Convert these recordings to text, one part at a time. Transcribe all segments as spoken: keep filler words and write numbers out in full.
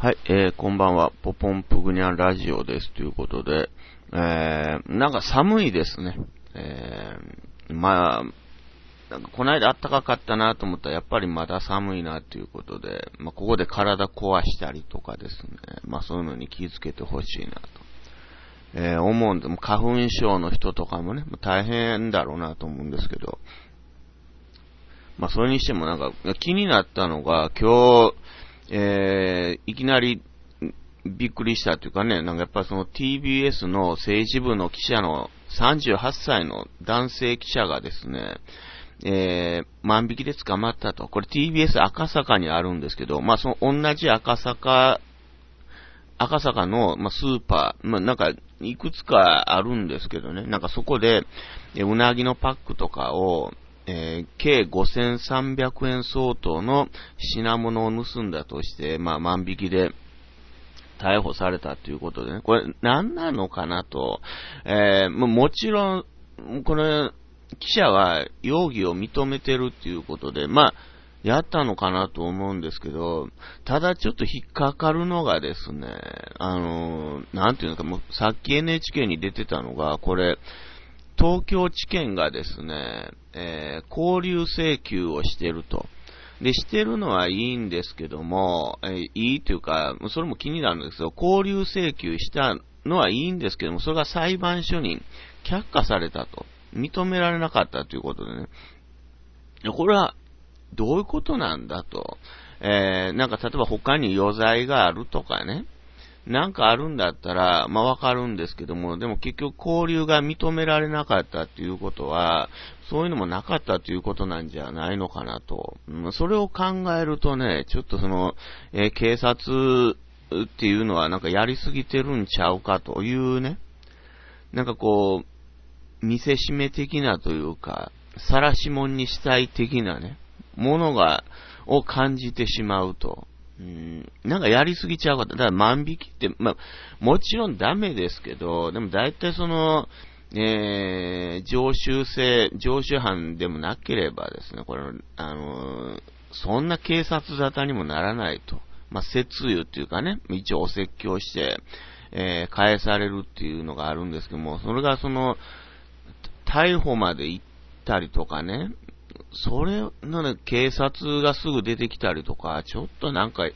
はい、えー、こんばんは。ポポンプグニャンラジオです。ということで、えー、なんか寒いですね。えー、まあ、なんかこの間暖かかったなと思ったらやっぱりまだ寒いなということで、まあ、ここで体壊したりとかですね、まあそういうのに気をつけてほしいなと、えー、思うんで、花粉症の人とかもね、大変だろうなと思うんですけど、まあそれにしてもなんか気になったのが今日、えー、いきなりびっくりしたというかね、なんかやっぱその ティービーエス の政治部の記者のさんじゅうはっさいの男性記者がですね、えー、万引きで捕まったと。これ ティービーエス 赤坂にあるんですけど、まあその同じ赤坂、赤坂の、まあ、スーパー、まあなんかいくつかあるんですけどね、なんかそこで、えうなぎのパックとかを、えー、計ごせんさんびゃくえん相当の品物を盗んだとして、まあ万引きで逮捕されたということでね、これ何なのかなと、えー、も, もちろん、これ、記者は容疑を認めてるっていうことで、まあ、やったのかなと思うんですけど、ただちょっと引っかかるのがですね、あの、なんていうのか、もうさっき エヌエイチケー に出てたのが、これ、東京地検がですね、えー、勾留請求をしてると。で、してるのはいいんですけども、えー、いいというか、それも気になるんですよ。勾留請求したのはいいんですけども、それが裁判所に却下されたと。認められなかったということでね。これは、どういうことなんだと。えー、なんか例えば他に余罪があるとかね。なんかあるんだったら、まあわかるんですけども、でも結局交流が認められなかったっていうことは、そういうのもなかったということなんじゃないのかなと。それを考えるとね、ちょっとその、えー、警察っていうのはなんかやりすぎてるんちゃうかというね、なんかこう、見せしめ的なというか、晒し者にしたい的なね、ものが、を感じてしまうと。うん、なんかやりすぎちゃうかった。だから万引きって、まあ、もちろんダメですけど、でも大体その、えー、常習性、常習犯でもなければですね、これ、あのー、そんな警察沙汰にもならないと。まあ、節油っていうかね、一応お説教して、えー、返されるっていうのがあるんですけども、それがその、逮捕まで行ったりとかね、それのね、警察がすぐ出てきたりとか、ちょっとなんか、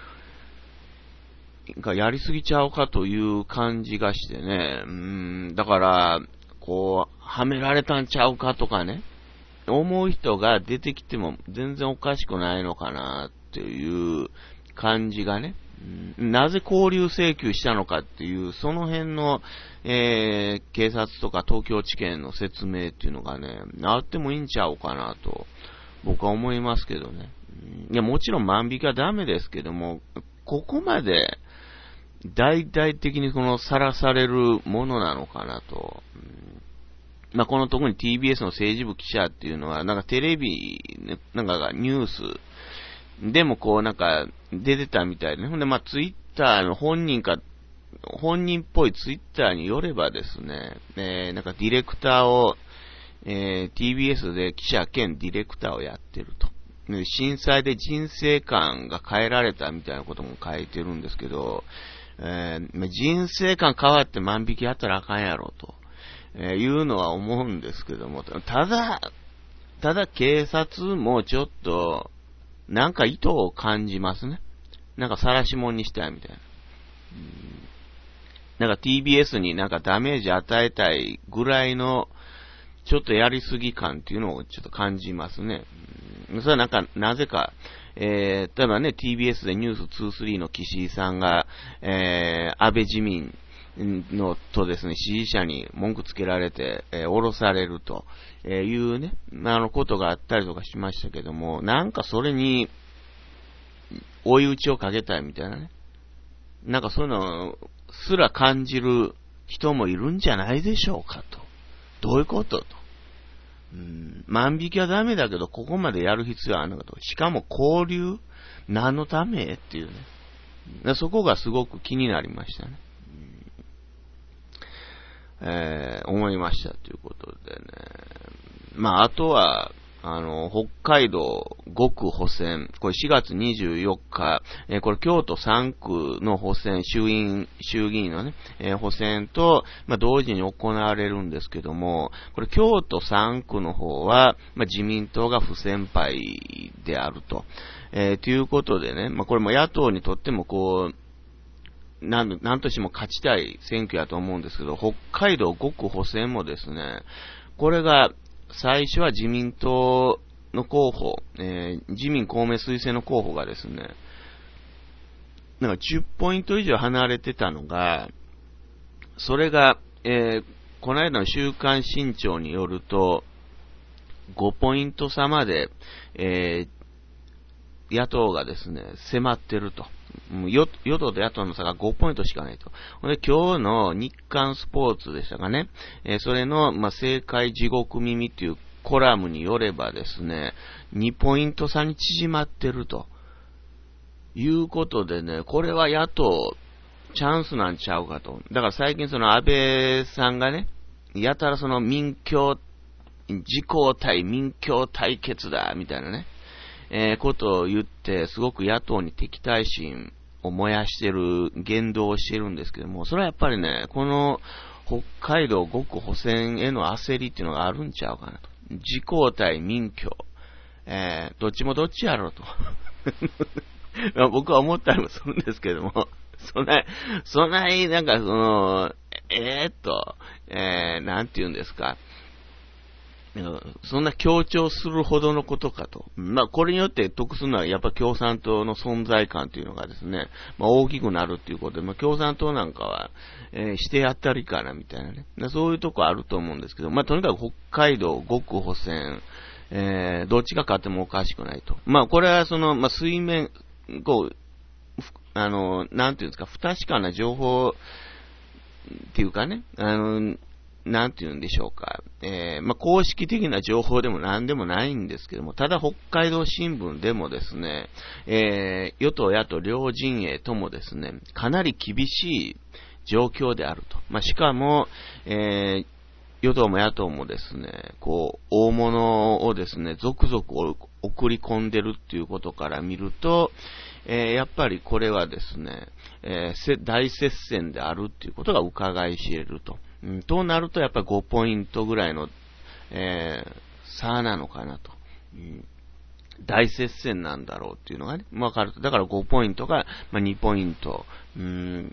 なんかやりすぎちゃうかという感じがしてね、うーん、だから、こう、はめられたんちゃうかとかね、思う人が出てきても全然おかしくないのかなっていう感じがね、なぜ勾留請求したのかっていう、その辺の、えー、警察とか東京地検の説明っていうのがね、あってもいいんちゃうかなと、僕は思いますけどね。いや、もちろん万引きはダメですけども、ここまで大々的にこのさらされるものなのかなと。まあ、この特に ティービーエス の政治部記者っていうのは、なんかテレビ、なんかニュース、でもこうなんか出てたみたいでね。ほんでまあツイッターの本人か、本人っぽいツイッターによればですね、えー、なんかディレクターを、えー、ティービーエス で記者兼ディレクターをやってると。震災で人生観が変えられたみたいなことも書いてるんですけど、えー、人生観変わって万引きやったらあかんやろと、えー、いうのは思うんですけども、ただ、ただ警察もちょっと、なんか意図を感じますね。なんか晒し者にしたいみたいな。うん、なんか ティービーエス になんかダメージ与えたいぐらいの、ちょっとやりすぎ感っていうのをちょっと感じますね。うん、それはなんか、なぜか、えー、例えばね、ティービーエス でニュースにじゅうさんの岸井さんが、えー、安倍自民のとですね、支持者に文句つけられて、えー、降ろされるというね、あのことがあったりとかしましたけども、なんかそれに追い打ちをかけたいみたいなね。なんかそういうのすら感じる人もいるんじゃないでしょうかと。どういうことと。うん、万引きはダメだけど、ここまでやる必要はあるのかと。しかも交流何のためっていうね。そこがすごく気になりましたね。えー、思いましたということでね。まあ、あとは、 あの、北海道ごく補選、これしがつにじゅうよっか、えー、これ京都さんくの補選、衆院、衆議院のね、えー、補選と、まあ、同時に行われるんですけども、これ京都さんくの方は、まあ、自民党が不戦敗であると。えー、ということでね、まあ、これも野党にとってもこう、なん、なんとしても勝ちたい選挙やと思うんですけど、北海道ごく補選もですね、これが、最初は自民党の候補、えー、自民公明推薦の候補がですね、なんかじゅっポイント以上離れてたのが、それが、えー、この間の週刊新潮によると、ごポイント差まで、えー、野党がですね、迫ってると。与, 与党と野党の差がごポイントしかないと。で、今日の日刊スポーツでしたかね。えー、それの、まあ、政界地獄耳っていうコラムによればですね、にポイント差に縮まってると。いうことでね、これは野党、チャンスなんちゃうかと。だから最近その安倍さんがね、やたらその民協、自公対民協対決だ、みたいなね。えー、ことを言って、すごく野党に敵対心を燃やしてる、言動をしてるんですけども、それはやっぱりね、この北海道ごく補選への焦りっていうのがあるんちゃうかなと。自公対民協、えー、どっちもどっちやろうと。僕は思ったりもするんですけども、そんな、そんなになんかその、えー、っと、えー、なんて言うんですか。そんな強調するほどのことかと。まあ、これによって得するのはやっぱ共産党の存在感というのがですね、まあ、大きくなるっていうことで、まあ、共産党なんかは、えー、してやったりかなみたいなね。そういうとこあると思うんですけど、まあ、とにかく北海道ごく補選、えー、どっちが勝ってもおかしくないと。まあ、これはその、まあ、水面、こう、あの、なんていうんですか、不確かな情報っていうかね、あの、なんて言うんでしょうか。えー、まあ、公式的な情報でも何でもないんですけども、ただ北海道新聞でもですね、えー、与党野党両陣営ともですね、かなり厳しい状況であると。まあ、しかも、えー、与党も野党もですね、こう、大物をですね、続々送り込んでるっていうことから見ると、えー、やっぱりこれはですね、えー、大接戦であるっていうことが伺い知れると。うん、となるとやっぱりごポイントぐらいの、えー、差なのかなと、うん。大接戦なんだろうっていうのがね、わかると。だからごポイントが、まあ、にポイント、うん、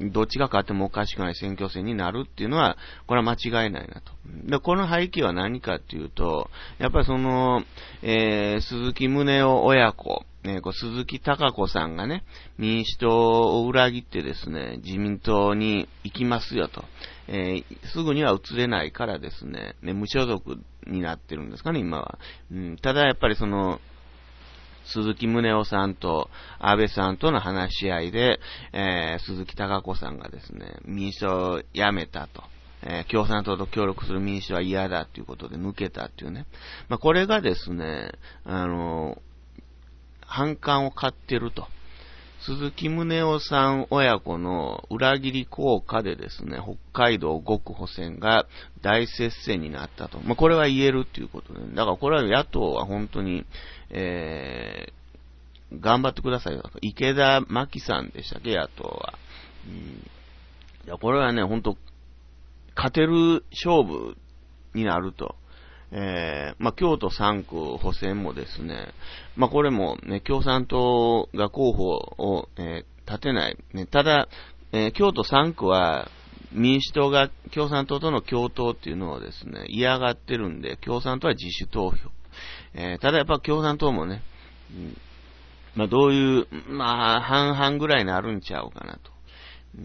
どっちが勝ってもおかしくない選挙戦になるっていうのは、これは間違いないなと。で、この背景は何かっていうと、やっぱりその、えー、鈴木宗男親子、ね、こう鈴木貴子さんがね、民主党を裏切ってですね、自民党に行きますよと。えー、すぐには移れないからですね、ね、無所属になってるんですかね、今は。うん、ただやっぱりその、鈴木宗男さんと安倍さんとの話し合いで、えー、鈴木貴子さんがですね、民主党を辞めたと。えー、共産党と協力する民主党は嫌だということで抜けたっていうね。まあ、これがですね、あの、反感を買ってると。鈴木宗男さん親子の裏切り効果でですね、北海道ごく補選が大接戦になったと。まあ、これは言えるっていうことで、だからこれは野党は本当に、えー、頑張ってくださいよと。池田真紀さんでしたっけ、野党は。うん、いや、これはね、本当勝てる勝負になると。えー、まあ、京都さんく補選もですね、まあ、これもね、共産党が候補を、えー、立てない。ね、ただ、えー、京都さんくは民主党が共産党との共闘っていうのをですね、嫌がってるんで、共産党は自主投票。えー、ただやっぱ共産党もね、うん、まあ、どういう、まあ、半々ぐらいになるんちゃうかなと。うん、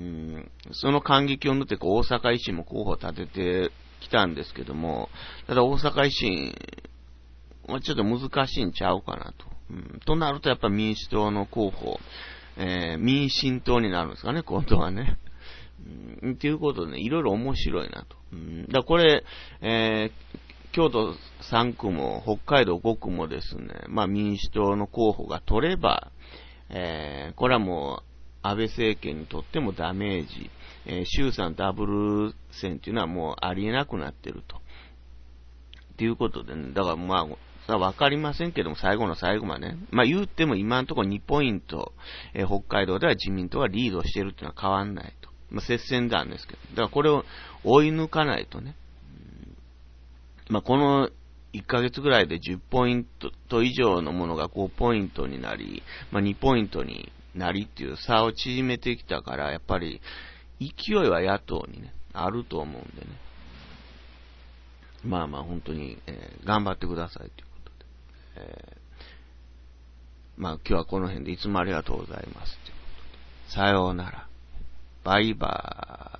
その感激を縫ってこう大阪維新も候補を立ててきたんですけども、ただ大阪維新はちょっと難しいんちゃうかなと。うん、となるとやっぱ民主党の候補、えー、民進党になるんですかね、今度はね。うん、っていうことでね、いろいろ面白いなと。うん、だからこれ、えー、京都さんくも北海道ごくもですね、まあ民主党の候補が取れば、えー、これはもう安倍政権にとってもダメージ、えー、衆参ダブル選っていうのはもうありえなくなってると。っていうことでね、だからまあ、 わかりませんけども、最後の最後までね。まあ言っても今のところにポイント、えー、北海道では自民党はリードしてるっていうのは変わんないと。まあ接戦なんですけど。だからこれを追い抜かないとね。まあこのいっかげつぐらいでじゅうポイント以上のものがごポイントになり、まあにポイントになりっていう差を縮めてきたから、やっぱり勢いは野党にね、あると思うんでね。まあまあ本当に、えー、頑張ってくださいということで。えー、まあ今日はこの辺でいつもありがとうございますということで。さようなら。バイバーイ。